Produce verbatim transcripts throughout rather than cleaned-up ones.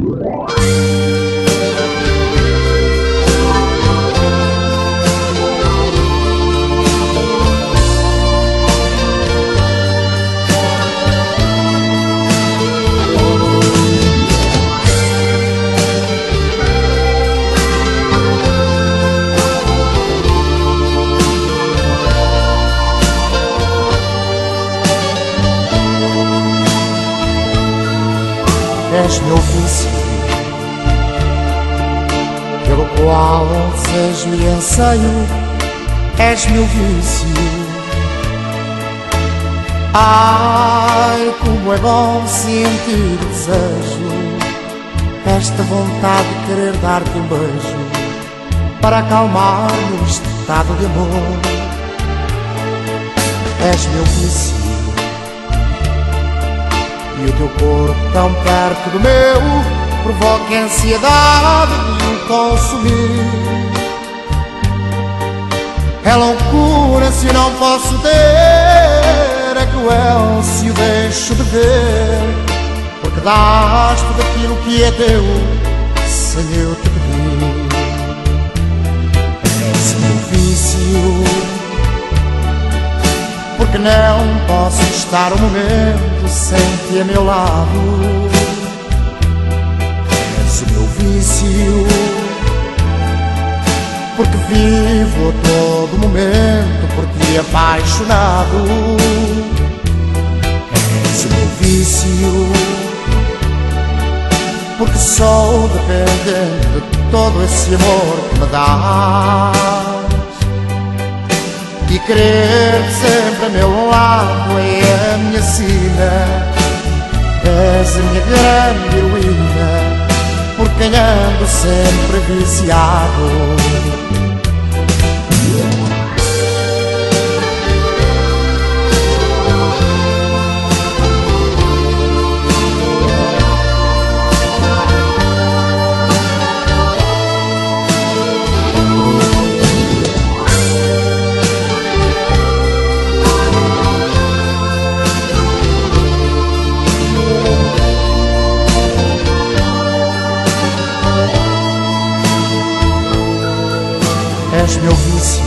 És meu vício, pelo qual desejo e anseio. És meu vício. Ai, como é bom sentir o desejo, esta vontade de querer dar-te um beijo para acalmar meu estado de amor. És meu vício, e o teu corpo tão perto do meu provoca a ansiedade de o consumir. É loucura se eu não posso ter, é cruel se o deixo de ver, porque dás tudo aquilo que é teu sem eu te pedir. És meu vício, porque não posso estar um momento sem ti a meu lado. És o meu vício, porque vivo a todo momento por ti apaixonado. És o meu vício, porque sou dependente de todo esse amor que me dás. E querer-te sempre a meu lado é a minha sina. És a minha grande heroína, por quem ando sempre viciado. És meu vício,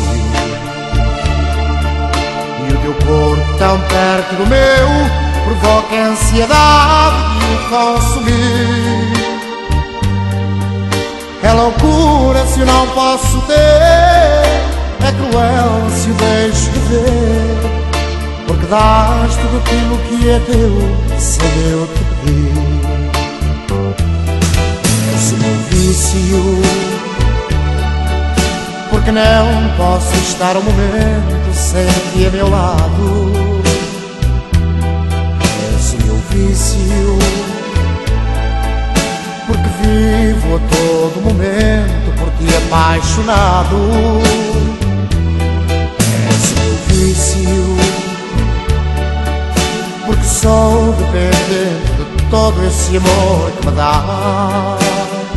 e o teu corpo tão perto do meu provoca a ansiedade de o consumir. É loucura se eu não posso ter, é cruel se o deixo de ver, porque dás tudo aquilo que é teu sem eu te pedir. És o meu vício, porque não posso estar um momento sem ti a meu lado. És o meu vício, porque vivo a todo momento por ti apaixonado. És o meu vício, porque sou dependente de todo esse amor que me dás.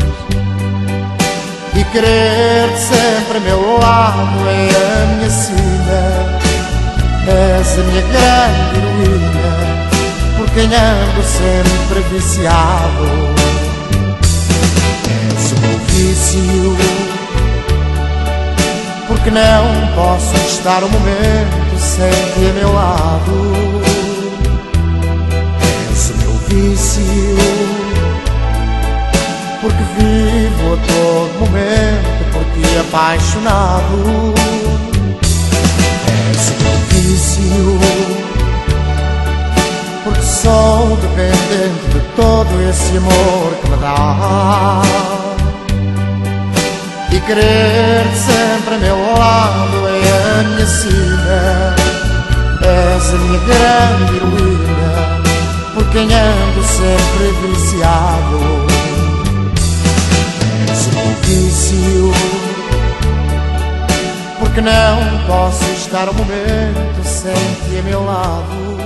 E querer-te sempre a meu lado é a minha sina. És a minha grande heroína, por quem ando sempre viciado. És o meu vício, porque não posso estar um momento sem ti a meu lado. És o meu vício, porque vivo a todo momento por ti apaixonado. És o meu vício, porque sou dependente de todo esse amor que me dá. E querer-te sempre a meu lado é a minha sina. És a minha grande heroína, por quem ando sempre viciado. Vício, porque não posso estar um momento sem ti a meu lado.